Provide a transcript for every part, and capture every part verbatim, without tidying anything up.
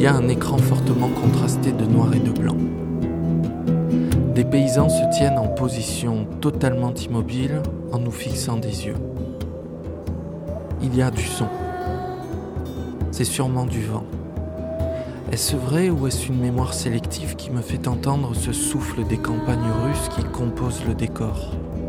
y a un écran fortement contrasté de noir et de blanc. Des paysans se tiennent en position totalement immobile en nous fixant des yeux. Il y a du son. C'est sûrement du vent. Est-ce vrai ou est-ce une mémoire sélective qui me fait entendre ce souffle des campagnes russes qui composent le décor ?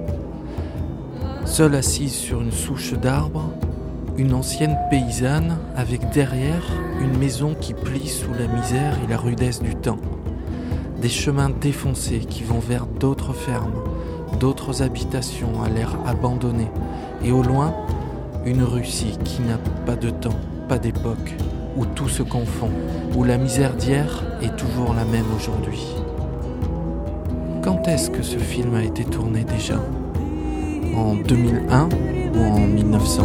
Seule assise sur une souche d'arbre, une ancienne paysanne avec derrière une maison qui plie sous la misère et la rudesse du temps. Des chemins défoncés qui vont vers d'autres fermes, d'autres habitations à l'air abandonné. Et au loin, une Russie qui n'a pas de temps, pas d'époque, où tout se confond, où la misère d'hier est toujours la même aujourd'hui. Quand est-ce que ce film a été tourné déjà ? En deux mille un ou en mille neuf cents ?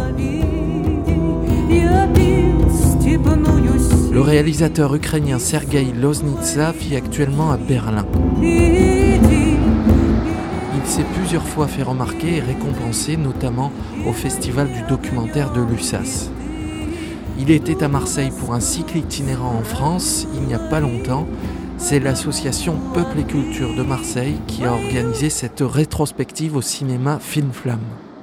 Le réalisateur ukrainien Sergueï Loznitsa vit actuellement à Berlin. Il s'est plusieurs fois fait remarquer et récompensé, notamment au festival du documentaire de Lussas. Il était à Marseille pour un cycle itinérant en France il n'y a pas longtemps. C'est l'association Peuple et Culture de Marseille qui a organisé cette rétrospective au cinéma Film Flamme.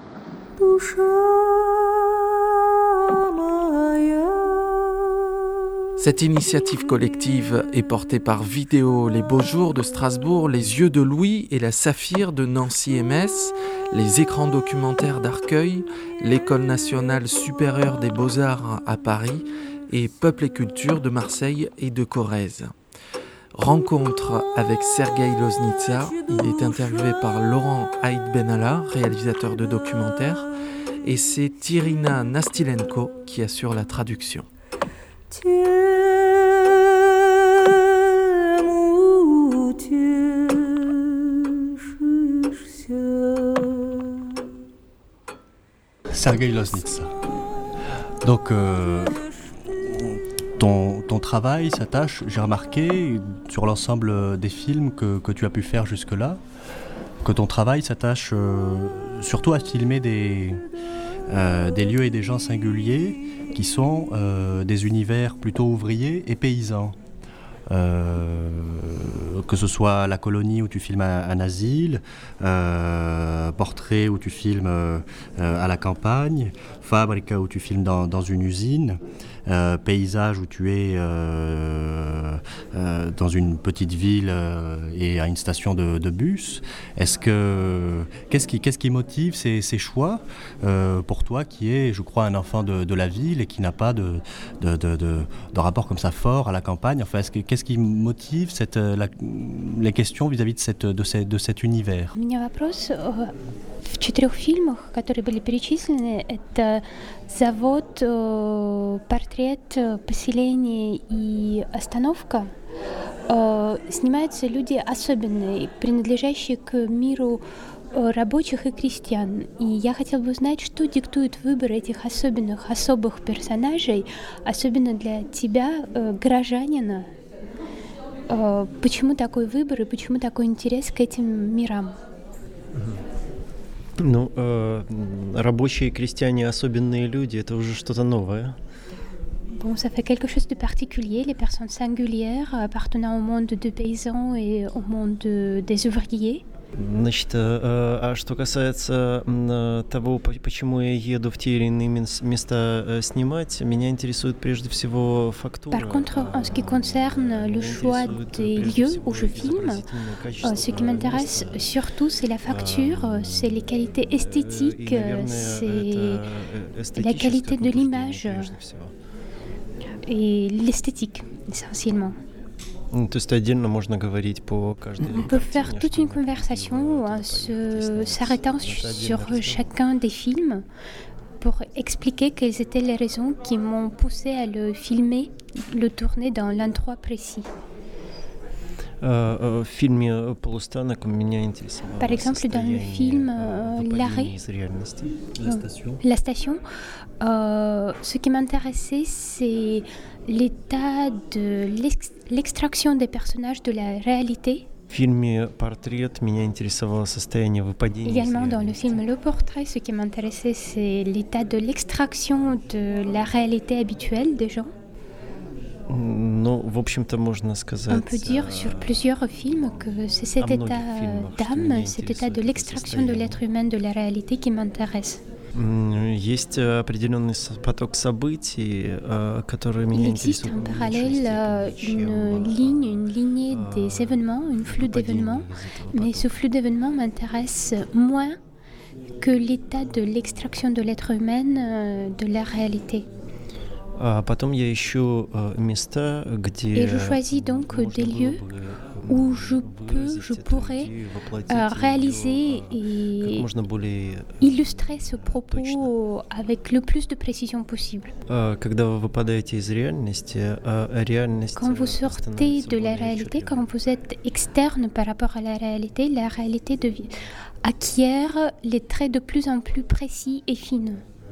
Cette initiative collective est portée par Vidéo Les Beaux Jours de Strasbourg, Les Yeux de Louis et la Saphir de Nancy M S, les écrans documentaires d'Arcueil, l'École nationale supérieure des beaux-arts à Paris et Peuple et Culture de Marseille et de Corrèze. Rencontre avec Sergueï Loznitsa, il est interviewé par Laurent Haït Benalla, réalisateur de documentaires, et c'est Irina Nastilenko qui assure la traduction. Sergueï Loznitsa. Donc, euh, ton, ton travail s'attache, j'ai remarqué, sur l'ensemble des films que, que tu as pu faire jusque-là, que ton travail s'attache euh, surtout à filmer des, euh, des lieux et des gens singuliers qui sont euh, des univers plutôt ouvriers et paysans. Euh, que ce soit La Colonie où tu filmes un, un asile, euh, Portrait où tu filmes euh, à la campagne, Fabrica où tu filmes dans, dans une usine, euh, Paysage où tu es euh, euh, dans une petite ville euh, et à une station de, de bus. Est-ce que, qu'est-ce qui, qu'est-ce qui motive ces, ces choix euh, pour toi qui est, je crois, un enfant de, de la ville et qui n'a pas de, de, de, de, de rapport comme ça fort à la campagne? Enfin, est-ce que, qu'est-ce qui motive cette, la, les questions vis-à-vis de, cette, de, cette, de cet univers? У меня вопрос. В четырех фильмах, которые были перечислены, это завод, портрет, поселение и остановка. Снимаются люди особенные, принадлежащие к миру рабочих и крестьян. И я хотела бы узнать, что диктует выбор этих особенных, особых персонажей, особенно для тебя, горожанина. Почему такой выбор и почему такой интерес к этим мирам? Ну, э, рабочие и крестьяне, особенные люди, это уже что-то новое. Bon, ça fait quelque chose de particulier, les personnes singulières appartenant au monde des paysans et au monde de, des ouvriers. Значит, а что касается того, почему я еду в те или иные места снимать, меня интересует прежде всего фактура. Par contre, en ce qui concerne le choix des lieux où je filme, ce qui m'intéresse surtout, c'est la facture, c'est les qualités esthétiques, c'est la qualité de l'image et l'esthétique, essentiellement. То есть отдельно можно говорить по каждой. On peut faire toute une conversation en se, s'arrêtant sur chacun des films pour expliquer quelles étaient les raisons qui m'ont poussé à le filmer, le tourner dans l'endroit précis. В фильме «Полустанок» меня интересовало. Par exemple, dans le film euh, L'arrêt, La station, la station euh, ce qui m'intéressait, c'est l'état de l'ex- l'extraction des personnages de la réalité. В фильме «Портрет» меня интересовало состояние выпадения. Également, dans le film Le Portrait, ce qui m'intéressait, c'est l'état de l'extraction de la réalité habituelle des gens. Ну, в общем-то, можно On сказать, peut dire sur plusieurs films que c'est cet многих état фильмах, что d'âme, меня cet état интересует de это l'extraction de состояние. l'être humain de la réalité qui m'intéresse. М, Есть э, определенный с- поток событий, э, которые Il меня existe интересуют en в большей parallèle euh, степени, чем, une э, ligne, une lignée euh, des événements, un flux выпадение d'événements, из этого mais потока. ce flux d'événements m'intéresse moins que l'état de l'extraction de l'être humain euh, de la réalité. А потом я ищу э, места, где Et je choisis donc можно des было lieux бы, où м, je peux, выразить je эту pourrais идею, воплотить euh, её, réaliser э, как et можно более. illustrer ce propos avec le plus de précision possible. Э, Когда вы выпадаете из реальности, э, реальность Quand vous э, sortez становится de la более réalité, отчетливой. quand vous êtes externe par rapport à la réalité, la réalité devient, acquiert les traits de plus en plus précis et fines.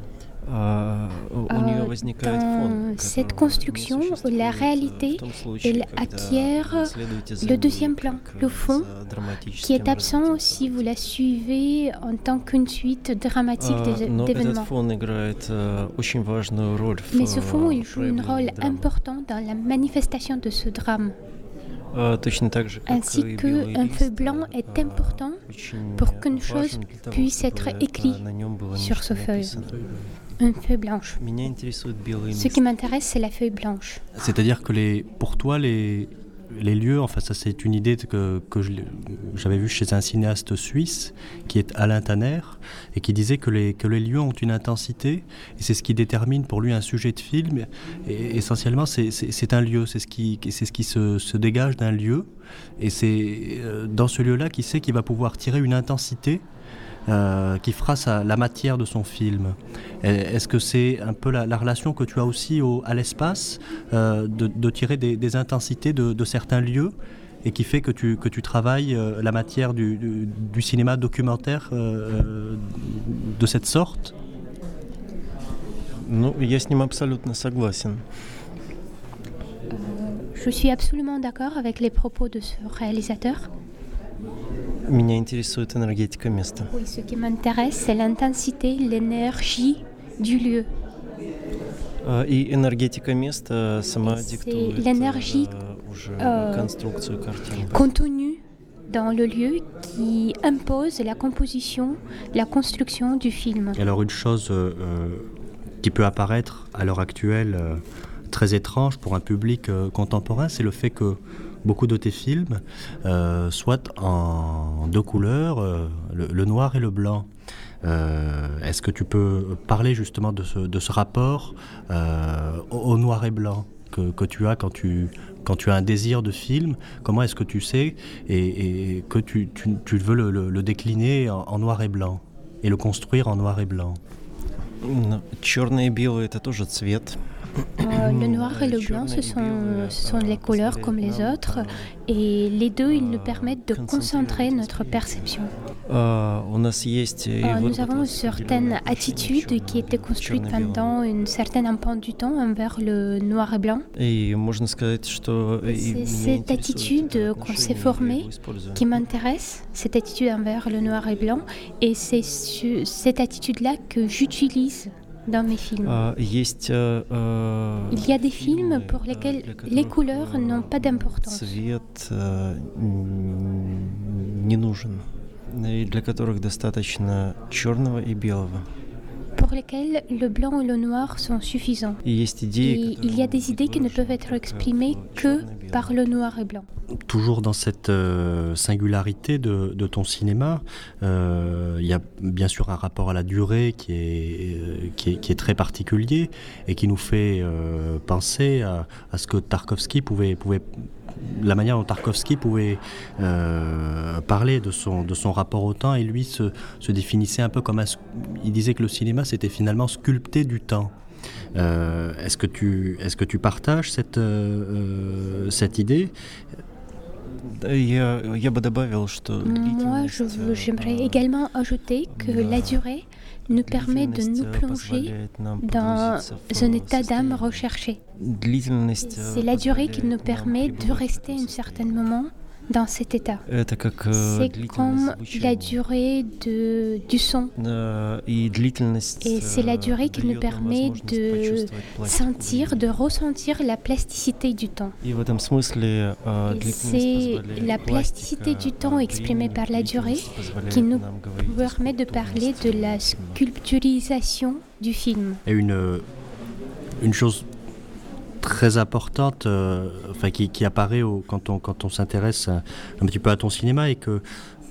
А, у у нее Euh, возникает dans фон, cette которого construction, не существует, la э, réalité, в том случае, elle когда acquiert вы следуете за le ней deuxième plan, как, le э, fond, за драматическим qui est absent развитием si vous событий. la suivez en tant qu'une suite dramatique А, des- Но этот d'événements. фон играет э, очень важную роль в Mais ce fond, э, il joue un проявлении rôle драмы. important dans la manifestation de ce drame, А, Точно так же, как ainsi и белый qu'un лист, feu blanc est э, important очень pour qu'une важен chose для того, puisse чтобы, être э, écrit на нем было sur нечто ce feuille. написано. une feuille blanche. Меня интересует белый Ce лист. qui m'intéresse, c'est la feuille blanche. C'est-à-dire que les, pour toi, les, les lieux, enfin ça c'est une idée que, que je- j'avais vue chez un cinéaste suisse qui est Alain Tanner et qui disait que les, que les lieux ont une intensité et c'est ce qui détermine pour lui un sujet de film. Et essentiellement c'est, c'est, c'est un lieu, c'est ce qui, c'est ce qui se, se dégage d'un lieu et c'est euh, dans ce lieu-là qu'il sait qu'il va pouvoir tirer une intensité euh, qui fera sa- la matière de son film. Et est-ce que c'est un peu la, la relation que tu as aussi au- à l'espace, euh, de, de tirer des, des intensités de, de certains lieux et qui fait que tu, que tu travailles euh, la matière du, du, du cinéma documentaire euh, de cette sorte? Ну, я с ним абсолютно согласен. Je suis absolument d'accord avec les propos de ce réalisateur. Меня интересует энергетика места. Oui, ce qui m'intéresse, c'est l'intensité, l'énergie du lieu. А, И энергетика места сама C'est диктует l'énergie, э, уже э, конструкцию картины. Contenue dans le lieu qui impose la composition, la construction du film. Alors une chose euh, euh, qui peut apparaître à l'heure actuelle euh, très étrange pour un public euh, contemporain, c'est le fait que beaucoup de tes films euh, soient en deux couleurs, euh, le, le noir et le blanc. Euh, est-ce que tu peux parler justement de ce, de ce rapport euh, au, au noir et blanc que, que tu as quand tu, quand tu as un désir de film? Comment est-ce que tu sais et, et que tu, tu, tu veux le, le, le décliner en, en noir et blanc et le construire en noir et blanc? Ну, Черное и белое — это тоже цвет. Euh, le noir et le blanc, ce sont, ce sont les couleurs comme les autres, et les deux, ils nous permettent de concentrer notre perception. А, У нас есть и Euh, nous avons une выработалась certaine определенная attitude черная- qui était construite черно-белая. pendant une certaine empreinte du temps envers le noir et blanc, И можно сказать, что и C'est меня cette интересует attitude это qu'on отношение s'est и formée его использование. qui m'intéresse, cette attitude envers le noir et blanc, et c'est ce- cette attitude-là que j'utilise dans mes films. А, Есть э, э, Il y a des films фильмы, pour э, lesquels для les которых, couleurs э, n'ont pas d'importance. Цвет э, м, не нужен, и для которых достаточно черного и белого. Pour lesquels le blanc et le noir sont suffisants. И есть idées, Et которые il y a могут des быть idées qui ne peuvent выражены être только exprimées в que чёрно-белом. par le noir et blanc. Toujours dans cette euh, singularité de, de ton cinéma, euh, il y a bien sûr un rapport à la durée qui est, euh, qui est, qui est très particulier et qui nous fait euh, penser à, à ce que Tarkovsky pouvait, pouvait la manière dont Tarkovsky pouvait euh, parler de son, de son rapport au temps, et lui se, se définissait un peu comme un... Il disait que le cinéma c'était finalement sculpter du temps. Euh, est-ce que tu, est-ce que tu partages cette, euh, cette idée? Да, Я, я бы добавил, что Moi, je длительность, veux- э, j'aimerais э, également ajouter que la durée nous permet de nous длительность, э, plonger позволяет нам dans погрузиться в, un э, état d'âme состояние. recherché. Длительность, э, C'est la durée qui nous позволяет нам permet de пребывать в rester этом un состоянии. certain moment dans cet état. Это как C'est длительность comme la звучания. durée de, du son. Э, И длительность Et c'est la э, durée qui nous даёт нам permet возможность de почувствовать пластику sentir, времени. de ressentir la plasticité du temps. И в этом смысле э, Et длительность c'est позволяет la пластика, plasticité du temps э, exprimée времени, par la durée длительность позволяет qui nous нам говорить о permet de parler de la скульптурности кино. sculpturisation du film. Et une, une chose très importante, euh, enfin qui, qui apparaît au, quand on, quand on s'intéresse un, un petit peu à ton cinéma, et que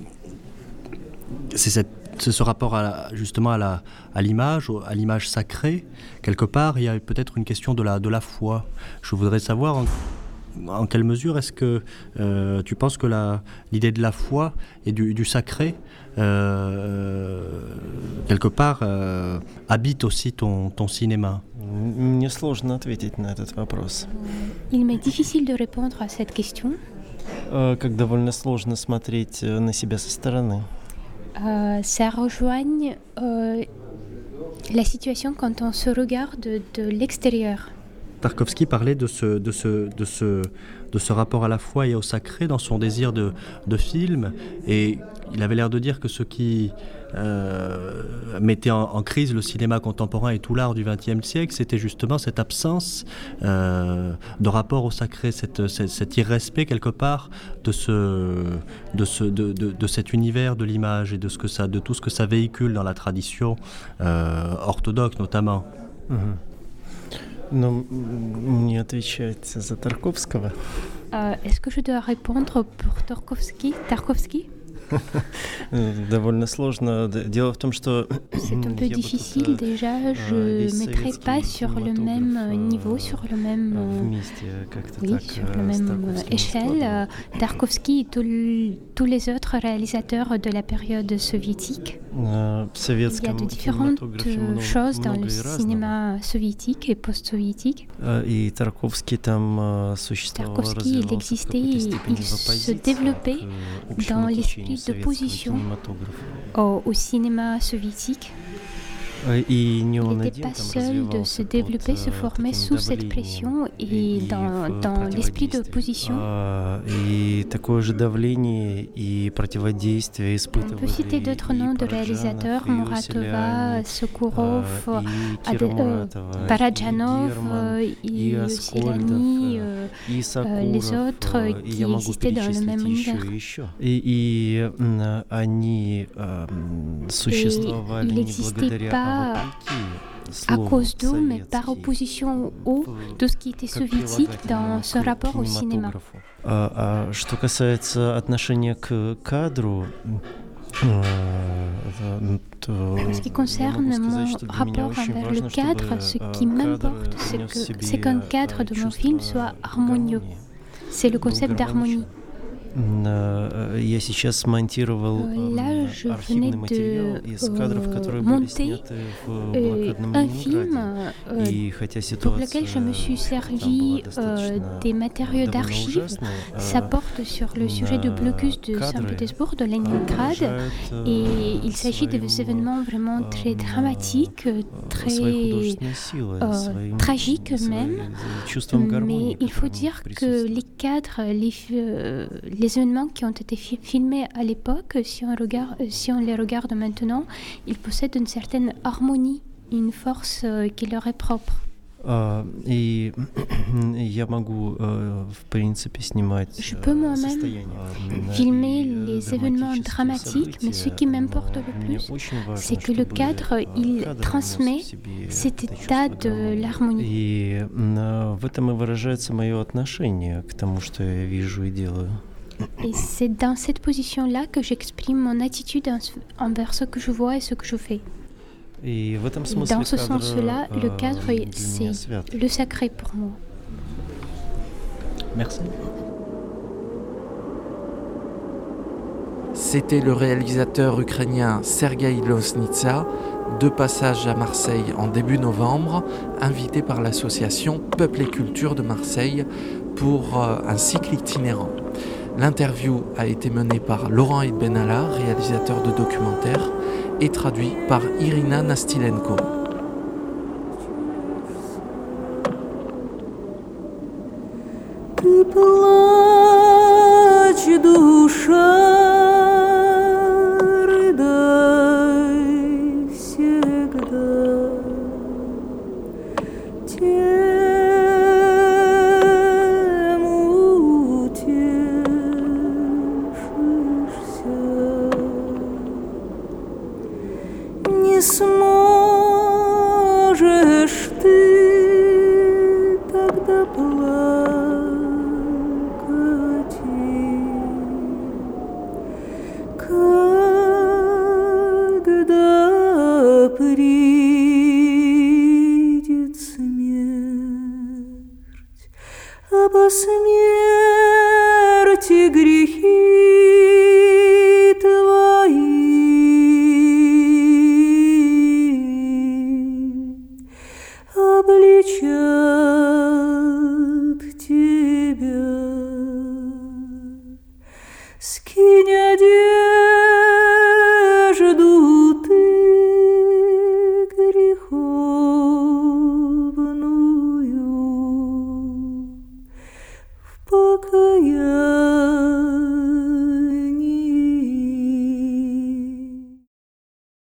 c'est, cette, c'est ce rapport à, la- justement à, la, à l'image, au- à l'image sacrée. Quelque part, il y a peut-être une question de la, de la foi. Je voudrais savoir en, en quelle mesure est-ce que euh, tu penses que la, l'idée de la foi et du, du sacré, euh, quelque part, euh, habite aussi ton, ton cinéma. М, Мне сложно ответить на этот вопрос. Il m'est difficile de répondre à cette question. Э, Как довольно сложно смотреть э, на себя со стороны. Euh, ça rejoigne euh, la situation quand on se regarde de, de l'extérieur. Tarkovsky parlait de ce, de, ce, de, ce, de ce rapport à la foi et au sacré dans son désir de, de film, et il avait l'air de dire que ce qui euh, mettait en, en crise le cinéma contemporain et tout l'art du vingtième siècle, c'était justement cette absence euh, de rapport au sacré, cette, cette, cet irrespect quelque part de, ce, de, ce, de, de, de cet univers de l'image et de, ce que ça, de tout ce que ça véhicule dans la tradition euh, orthodoxe notamment. Мгм. Но м, мне отвечать за Тарковского. Euh, est-ce que je dois répondre pour Tarkovsky, Tarkovsky Э, Довольно сложно. Д- Дело в том, что C'est un peu я бы тут, difficile. э, Déjà, je весь ne mettrai советский pas sur le même кинематограф, euh, niveau, э, sur le même, э, euh, вместе как-то oui, так sur э, le с même Тарковским euh, échelle. складывал. Euh, Tarkovsky et tout le- tous les autres réalisateurs de la période soviétique. Э, В Il y a советском de différentes кинематографе euh, много, choses dans много le и разного. cinéma soviétique et post-soviétique. Э, И Тарковский там э, существовал, Tarkovsky, il развивался в existait, какой-то il- степени il в se оппозиции développait к общему dans течению l'esprit de советского position кинематографа. au, au cinéma soviétique. Э, И не Il он n'était один pas там seul de развивался se под, développer, э, se former таким sous cette давлением pression и- et и dans, в dans l'esprit de противодействии. position. А, И такое же давление и противодействие On испытывали peut citer d'autres noms и de Параджанов, réalisateurs, и Muratova, Оселянин, Sokurov, а, и Ade- Кирмуратова, euh, и Parajanov, Герман, euh, и et Аскольдов, Osilani, э, euh, и Сакуров, les autres, э, euh, и qui я могу existaient dans le перечислить même еще univers. и еще. И, и м, они эм, существовали il не n'existait благодаря, pas а вопреки à слову cause d'eux, mais par советский, opposition au в- tout ce qui était как soviétique прилагательное dans ce к rapport au cinéma. кинематографу. А, а что касается отношения к кадру, э, э, то En ce qui я concerne могу mon сказать, что для меня rapport очень envers важно, le cadre, чтобы, ce э, qui кадр m'importe, c'est нес в que себе, c'est qu'un cadre э, de mon чувство film soit harmonieux. гармонии. C'est le был concept гармоничен. d'harmonie. Э, Я сейчас смонтировал Euh, Là, э, je venais архивный материал de из кадров, euh, которые были monter сняты в euh, блокадном un film Ленинграде. euh, И хотя pour lequel je me suis ситуация там была servi euh, достаточно des matériaux довольно d'archives. ужасная, Ça э, porte sur le sujet du blocus de cadre, Saint-Pétersbourg, de Leningrad. отражает, э, Et il s'agit de своим, événements vraiment très euh, dramatiques, э, très своей художественной силой, euh, своим- tragiques своим même. чувством гармонии, Mais il faut которое dire que присутствует. les cadres, les, euh, les événements qui ont été fi- filmés à l'époque, si on, regarde, si on les regarde maintenant, ils possèdent une certaine harmonie, une force euh, qui leur est propre. А, И я могу, э, в принципе, снимать Je э, peux moi-même состояние, э, filmer и, э, les événements драматические dramatiques, mais ce события, qui m'importe но le мне plus, очень важно, c'est que le чтобы, cadre, э, il кадр transmet нес в себе cet это état чувство de гармонии. l'harmonie. И м, в этом и выражается мое отношение к тому, что я вижу и делаю. Et c'est dans cette position-là que j'exprime mon attitude en- envers ce que je vois et ce que je fais. И в этом Et смысле dans ce кадр, sens-là, le э, cadre, для меня c'est свят. le sacré pour moi. Merci. C'était le réalisateur ukrainien Sergueï Loznitsa, de passage à Marseille en début novembre, invité par l'association Peuple et Culture de Marseille pour euh, un cycle itinérant. L'interview a été menée par Laurent Benalla, réalisateur de documentaires, et traduit par Irina Nastilenko. Ты плачь, ski